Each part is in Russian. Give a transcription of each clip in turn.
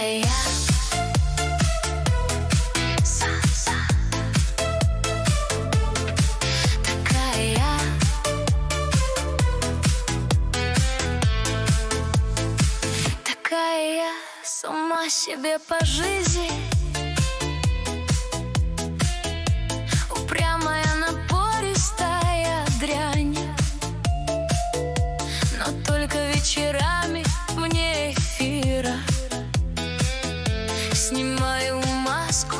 Такая я. Такая я, сама себе по жизни, упрямая, напористая дрянь. Но только вечерами вне эфира снимаю маску,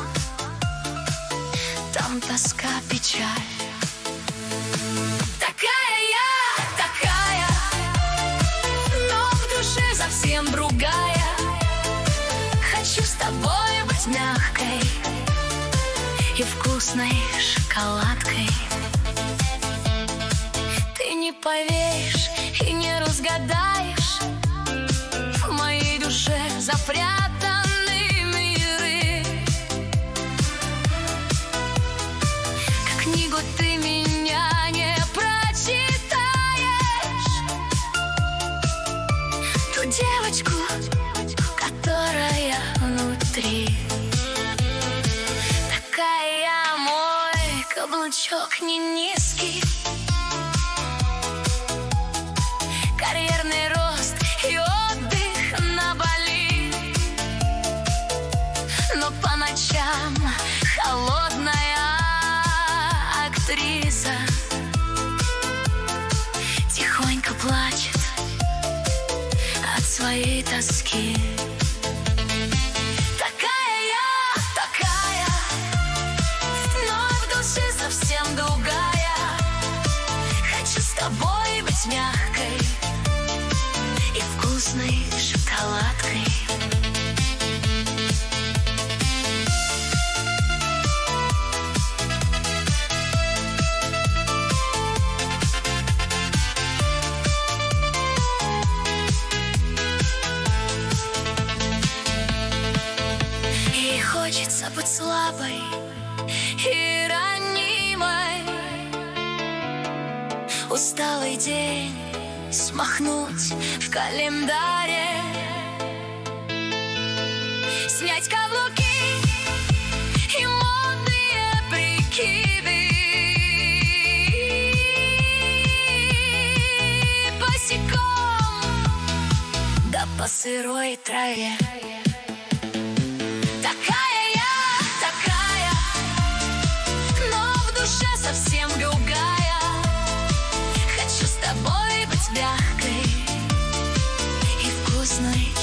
там тоска, печаль. Такая я, такая, но в душе совсем другая. Хочу с тобой быть мягкой и вкусной шоколадкой. Ты не поверишь и не разгадаешь, в моей душе запрятаны миры. Как книгу ты меня не прочитаешь, ту девочку, которая внутри. Такая я, мой каблучок не низкий, карьерный рост и отдых на Бали. Но по ночам холодная актриса тихонько плачет от своей тоски. Такая я, такая, но в душе совсем другая. Хочу с тобой быть мягкой и вкусной шоколадкой. И хочется быть слабой и ранимой, усталый день смахнуть в календаре, снять каблуки и модные прикиды, босиком да по сырой траве. Такая я, такая, но в душе совсем другая. Хочу с тобой быть мягкой и вкусной